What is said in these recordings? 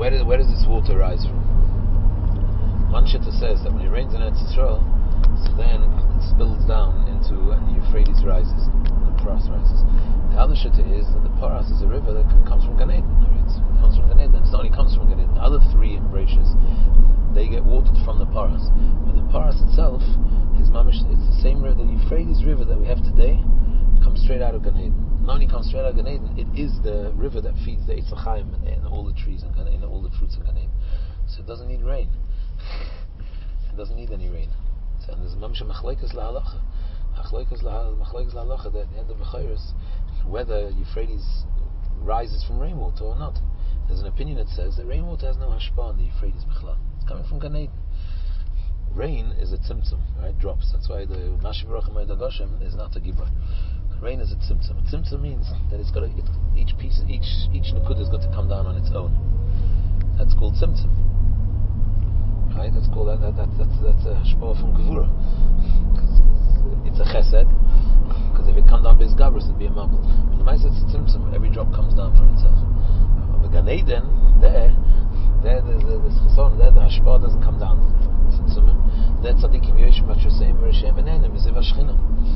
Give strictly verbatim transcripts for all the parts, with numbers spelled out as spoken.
where, did, where does this water rise from? One shitta says that when it rains in Eretz Yisrael, so then it spills down into, and the Euphrates rises, the Paras rises. The other shitta is that the Paras is a river that comes from Gan Eden. It comes from Gan Eden. It's not only comes from Gan Eden. The other three embraces, they get watered from the Paras. But the Paras itself is mamish. It's the same river. The Euphrates River that we have today comes straight out of Gan Eden. Not only comes straight out of Gan Eden, it is the river that feeds the Eitz Chaim and, and all the trees and, and all the fruits in Gan Eden. So it doesn't need rain. It doesn't need any rain. So, and there's mamish machlekes lahalacha. Machlekes lahalacha that at the end of the Chayros, whether Euphrates rises from rainwater or not. There's an opinion that says that rainwater has no hashpah on the Euphrates b'chlal. It's coming from Gan Eden. Rain is a tzimtzum, right? Drops. That's why the Mashiv Racham Hashem is not a gibor. Rain is a tzimtzum. A tzimtzum means that it's got to, it, each piece, each each nukud has got to come down on its own. That's called tzimtzum, right? That's called that, that, that that's that's a hashpah from gevura. It's a chesed. Because if it comes down b'is gavros, it'd be a mabul. But the ma'aseh it's a tzimtzum. Every drop comes down from itself. The Gan Eden, there, there, the the cheson, there, the hashpah doesn't come down. There, tzaddikim yoshim b'tresem, v'reshem b'neinim, is ivashchina.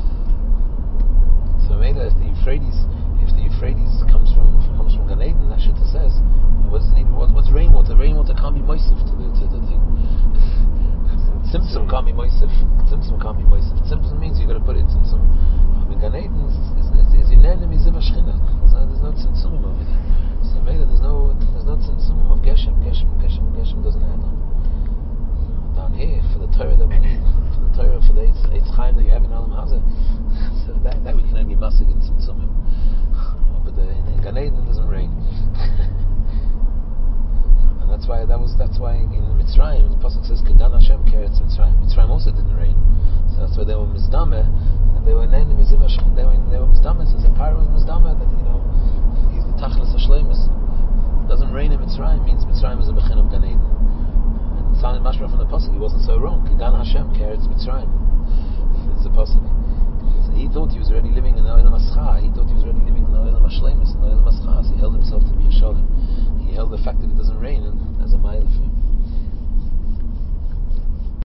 So maybe if the Euphrates, if the Euphrates comes from comes from Gan Eden, that shita says, what does it need? What, what's rainwater? Rainwater can't be moisif to the to the thing. Tzimtzum can't be moisif. Tzimtzum can't be moisif. Tzimtzum means you got to put it in tzimtzum. Gan Eden is unanimous is ivashchina. There's no tzimtzum over there. So maybe there's no there's no tzimtzum of Geshem. Geshem, Geshem, Geshem doesn't add on. Down here, for the Torah that we need, for the Torah, for the Eitz Chaim that you have in Olam Hazeh, so that, that we can only be masig in tzimtzumim. But the, in Gan Eden it doesn't rain. And that's why that was that's why in Mitzrayim the pasuk says Kedan Hashem Keretz Mitzrayim. Mitzrayim also didn't rain. So that's why they were mizdameh, and they were enemies of Hashem. They were they were mizdameh. So the Paro was mizdameh that, you know, he's the Tachlis Hashleimus. Doesn't rain in Mitzrayim means Mitzrayim is a bechin of Gan Eden. And it sounded mashma from the pasuk, he wasn't so wrong. Kedan Hashem Keretz Mitzrayim. It's the pasuk. So he thought he was already living in